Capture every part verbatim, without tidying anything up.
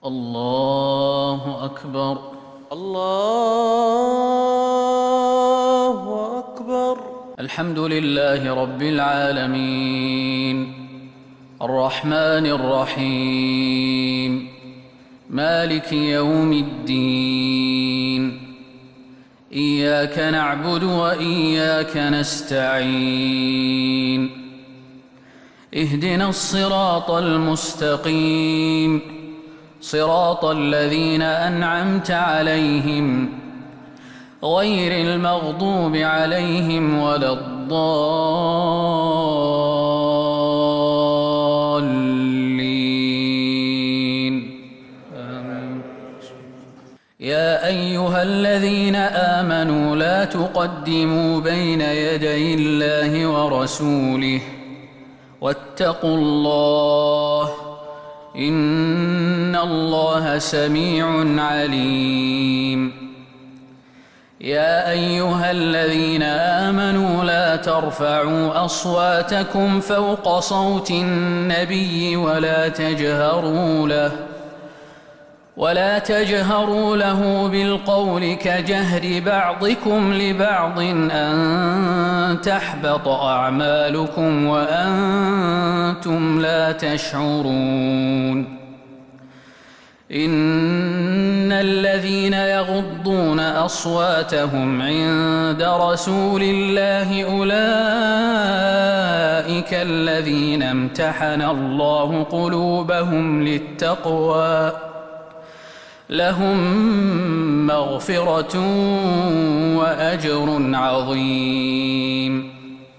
الله أكبر. الله أكبر. الحمد لله رب العالمين الرحمن الرحيم مالك يوم الدين إياك نعبد وإياك نستعين اهدنا الصراط المستقيم صراط الذين أنعمت عليهم غير المغضوب عليهم ولا الضالين آمين. يا أيها الذين آمنوا لا تقدموا بين يدي الله ورسوله واتقوا الله إن الله سميع عليم. يا أيها الذين آمنوا لا ترفعوا أصواتكم فوق صوت النبي ولا تجهروا له ولا تجهروا له بالقول كجهر بعضكم لبعض أن تحبط أعمالكم وأنتم لا تشعرون. إن الذين يغضون أصواتهم عند رسول الله أولئك الذين امتحن الله قلوبهم للتقوى لهم مغفرة وأجر عظيم.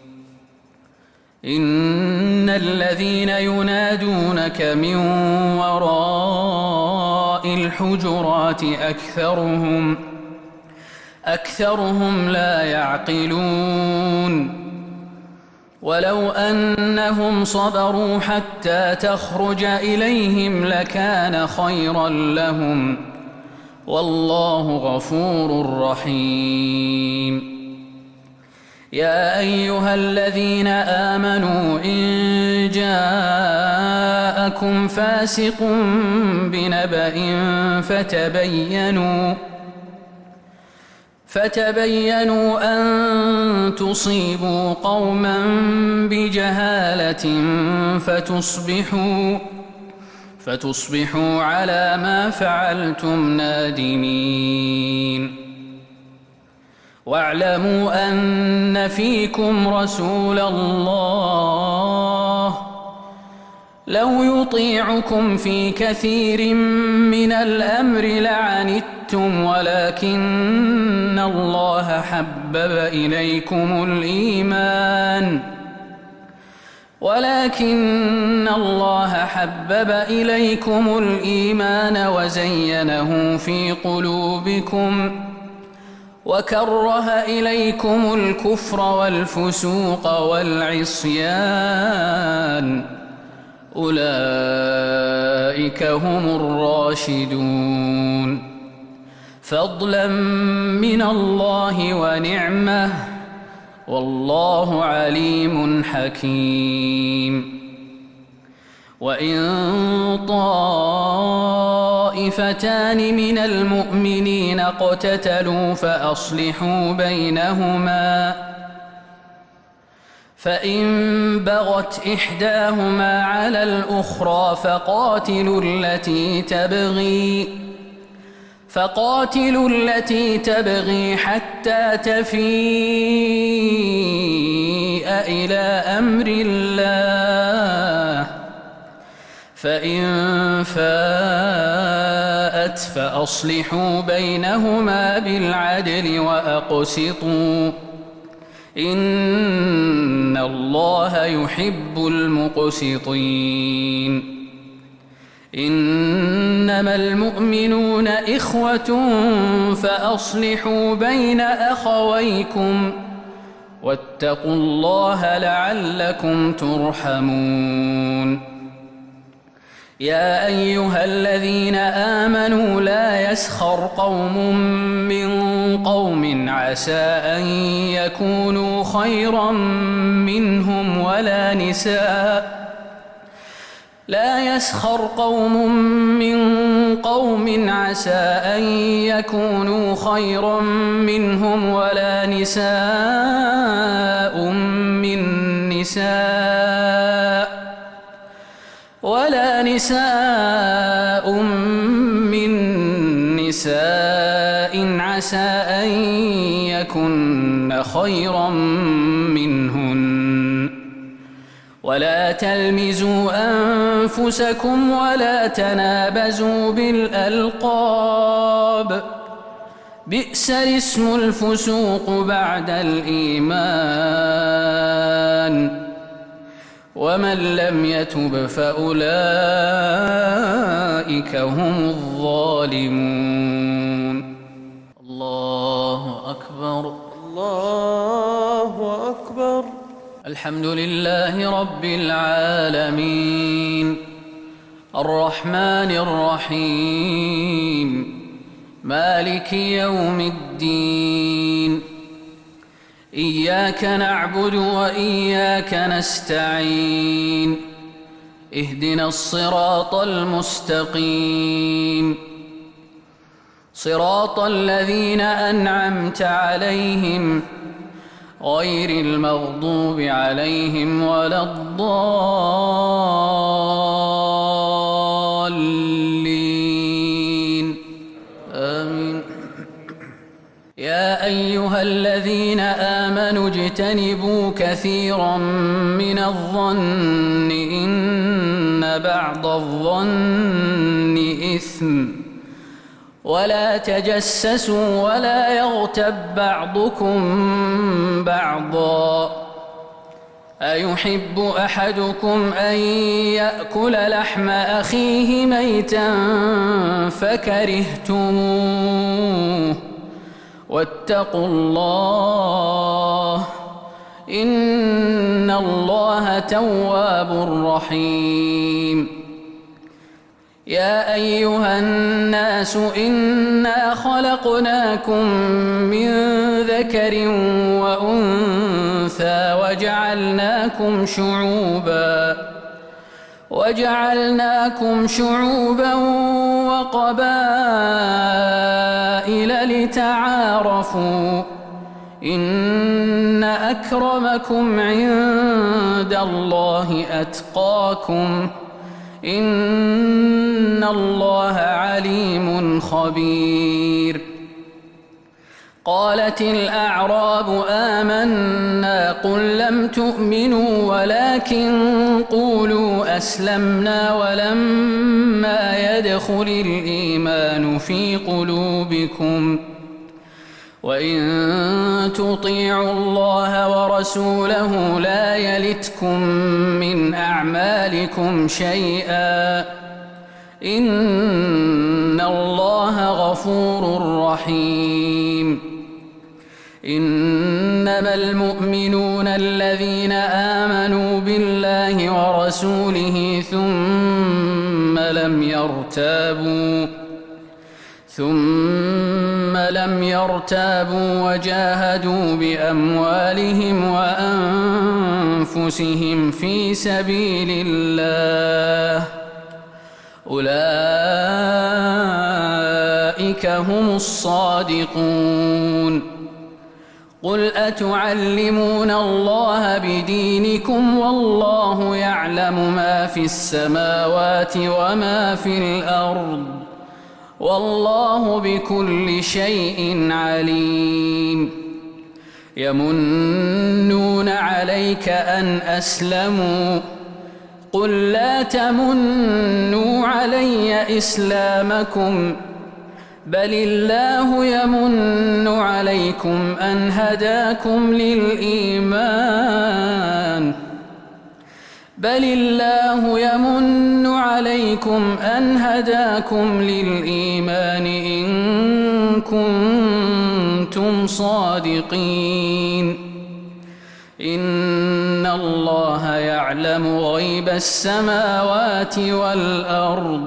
إن الذين ينادونك من وراء الحجرات أكثرهم أكثرهم لا يعقلون. ولو أنهم صبروا حتى تخرج إليهم لكان خيرا لهم والله غفور رحيم. يا أيها الذين آمنوا إن جاءكم فاسق بنبأ فتبينوا فتبينوا أن تصيبوا قوما بجهالة فتصبحوا فتصبحوا على ما فعلتم نادمين. واعلموا أن فيكم رسول الله لو يطيعكم في كثير من الأمر لعنتم ولكن الله حبب إليكم الإيمان ولكن الله حبب إليكم الإيمان وزينه في قلوبكم وكره إليكم الكفر والفسوق والعصيان أولئك هم الراشدون فضلا من الله ونعمة والله عليم حكيم. وإن طائفتان من المؤمنين اقتتلوا فأصلحوا بينهما فإن بغت إحداهما على الأخرى فقاتلوا التي تبغي فقاتلوا التي تبغي حتى تفيء إلى أمر الله فإن فاءت فأصلحوا بينهما بالعدل وأقسطوا إن الله يحب المقسطين. إنما المؤمنون إخوة فأصلحوا بين أخويكم واتقوا الله لعلكم ترحمون. يا أيها الذين آمنوا لا يسخر قوم من قوم عسى أن يكونوا خيرا منهم ولا نساء لا يسخر قوم من قوم عسى أن يكونوا خيرا منهم ولا نساء من نساء ولا نساء من نساء عسى أن يكن خيرا منهن ولا تلمزوا أنفسكم ولا تنابزوا بالألقاب بئس الاسم الفسوق بعد الإيمان ومن لم يتب فأولئك هم الظالمون. الله أكبر. الله أكبر. الحمد لله رب العالمين الرحمن الرحيم مالك يوم الدين إياك نعبد وإياك نستعين اهدنا الصراط المستقيم صراط الذين أنعمت عليهم غير المغضوب عليهم ولا الضالين آمين. يا أيها الذين آمنوا اجتنبوا كثيرا من الظن إن بعض الظن إثم ولا تجسسوا ولا يغتب بعضكم بعضا أيحب أحدكم أن يأكل لحم أخيه ميتا فكرهتموه واتقوا الله إن الله تواب رحيم. يا أيها الناس إنا خلقناكم من ذكر وأنثى وجعلناكم شعوبا وجعلناكم شعوبا وقبائل لتعارفوا إن أكرمكم عند الله أتقاكم إن الله عليم خبير. قالت الأعراب آمنا قل لم تؤمنوا ولكن قولوا أسلمنا ولما يدخل الإيمان في قلوبكم وإن تطيعوا الله ورسوله لا يلتكم من أعمالكم شيئا إن الله غفور رحيم. إنما المؤمنون الذين آمنوا بالله ورسوله ثم لم يرتابوا ثم لم يرتابوا وجاهدوا بأموالهم وأنفسهم في سبيل الله أولئك هم الصادقون. قل أتعلمون الله بدينكم والله يعلم ما في السماوات وما في الأرض والله بكل شيء عليم. يمنون عليك أن أسلموا قل لا تمنوا علي إسلامكم بل الله يمن عليكم أن هداكم للإيمان بل الله يمن عليكم أن هداكم للإيمان إن كنتم صادقين. إن الله يعلم غيب السماوات والأرض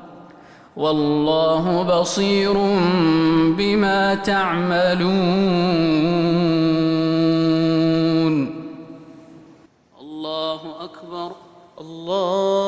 والله بصير بما تعملون. الله أكبر. الله